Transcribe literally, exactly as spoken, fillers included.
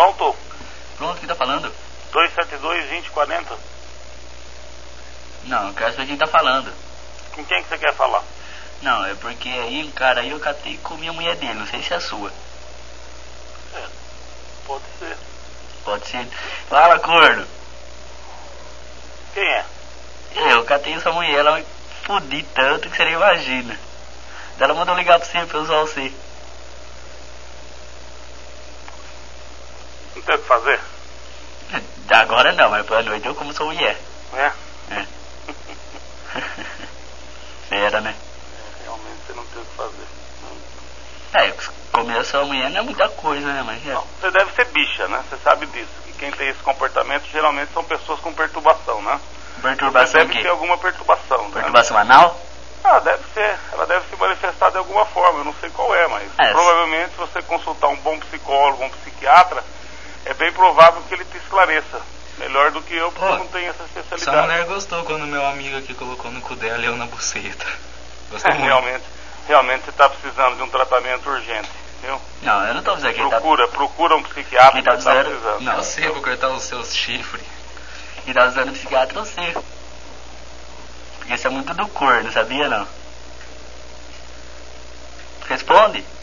Pronto? Pronto, quem tá falando? dois sete dois, vinte quarenta. Não, eu quero saber quem tá falando. Com quem que você quer falar? Não, é porque aí, cara, aí eu catei e comi a mulher dele, não sei se é a sua. É, pode ser. Pode ser. Fala, corno. Quem é? Eu catei essa mulher, ela me fudi tanto que você nem imagina. Ela mandou ligar pra você pra eu usar você. Não tem o que fazer? Agora não, mas pra noite eu como sou mulher. É? É. Era, né? É, realmente você não tem o que fazer. É, comer sua mulher não é muita coisa, né? Mas é. Não, você deve ser bicha, né? Você sabe disso. E quem tem esse comportamento geralmente são pessoas com perturbação, né? Perturbação você o deve quê? ter alguma perturbação. Perturbação né? anal? Ah, deve ser. Ela deve se manifestar de alguma forma. Eu não sei qual é, mas é, provavelmente se você consultar um bom psicólogo, um psiquiatra, é bem provável que ele te esclareça. Melhor do que eu, porque Pô, eu não tenho essa especialidade. Essa mulher gostou quando meu amigo aqui colocou no cu dela e eu na buceta. Gostou muito. Realmente, realmente você está precisando de um tratamento urgente, viu? Não, eu não tô dizendo que Procura, tá... procura um psiquiatra Quem tá que tá dizendo? precisando. Não, eu sei, vou cortar os seus chifres. Quem tá usando psiquiatra é você. Porque isso é muito do corno, sabia não? Responde.